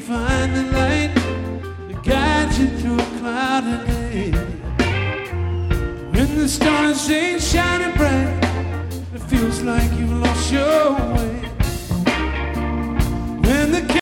find the light that guides you through a cloudy day. When the stars ain't shining bright, it feels like you've lost your way. When the